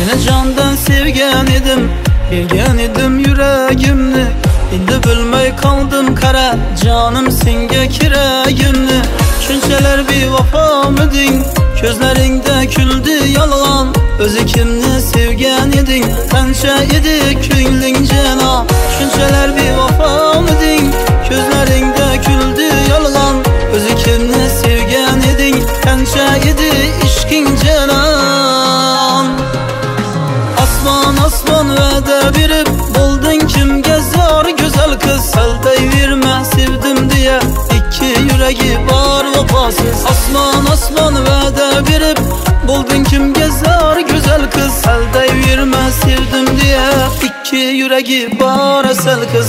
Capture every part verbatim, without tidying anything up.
Seni candan sevgen edim, bilgen edim yüreğimni. Endi bilmey kaldım kara, canım senga kiragimni. Shunchalar bevafomiding, ko'zlaringda kuldi yolg'on. O'zi kimni sevgan eding, qancha edi ko'ngling jano. Shunchalar bevafomiding, ko'zlaringda kuldi yolg'on. O'zi kimni sevgan eding, qancha edi ishqing janon. Osmon osmon va'da berib, bo'lding kimga zor go'zal qiz. Saldayverma sevdim deya, ikki yuragi bor vafosiz. Osmon osmon va'da berib, bo'lding kimga zor go'zal qiz. Saldayverma sevdim deya, ikki yuragi bor asal qiz.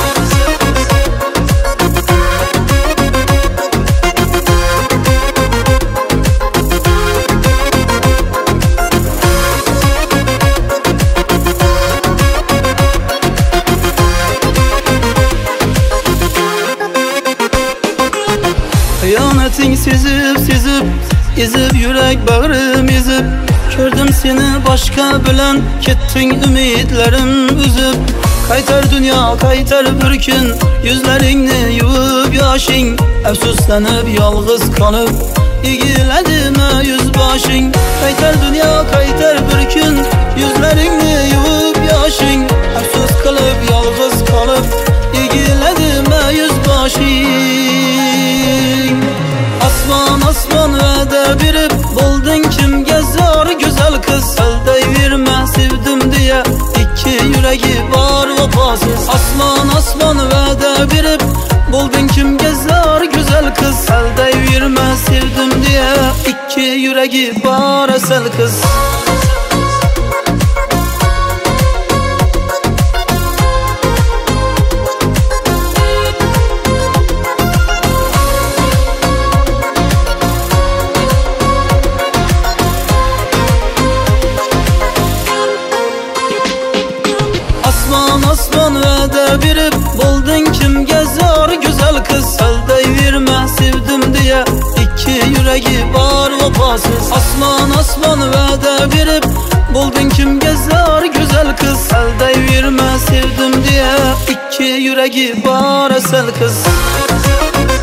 Xiyonating sezib sezib, ezib yürek bağrım ezib. Ko'rdim seni boshqa bilan, ketding umidlarim uzib. Qaytar dunyo qaytar bir kun, yuzlaringni yuvib yoshing. Afsuslanib yolg'iz qolib, egiladimi yuz boshing. Qaytar dunyo qaytar bir kun, yuzlaringni yuvib yoshing. Afsus qilib yolg'iz qolib, egiladimi yuz boshing. Osmon osmon va'da berib, bo'lding kimga zor go'zal qiz. Saldayverma sevdim deya, ikki yuragi bor vafosiz. Osmon osmon va'da berib, bo'lding kimga zor go'zal qiz. Saldayverma sevdim deya, ikki yuragi bor asal qiz. Osmon osmon va'da berib, bo'lding kimga zor go'zal qiz. Saldayverma sevdim deya, ikki yuragi bor vafosiz. Osmon osmon va'da berib, bo'lding kimga zor go'zal qiz. Saldayverma sevdim deya, ikki yuragi bor asal qiz.